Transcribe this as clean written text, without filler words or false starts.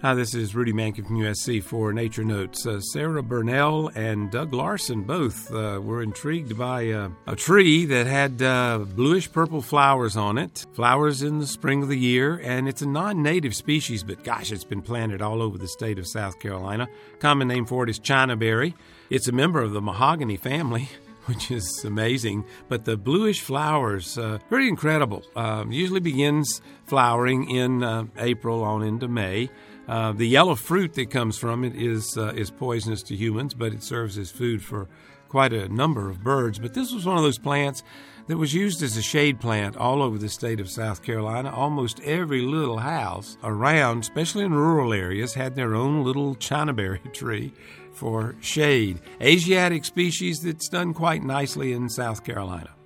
Hi, this is Rudy Mankin from USC for Nature Notes. Sarah Burnell and Doug Larson both were intrigued by a tree that had bluish-purple flowers on it, flowers in the spring of the year, and it's a non-native species, but gosh, it's been planted all over the state of South Carolina. Common name for it is chinaberry. It's a member of the mahogany family, which is amazing. But the bluish flowers, pretty incredible. Usually begins flowering in April on into May. The yellow fruit that comes from it is poisonous to humans, but it serves as food for quite a number of birds. But this was one of those plants that was used as a shade plant all over the state of South Carolina. Almost every little house around, especially in rural areas, had their own little chinaberry tree for shade. Asiatic species that's done quite nicely in South Carolina.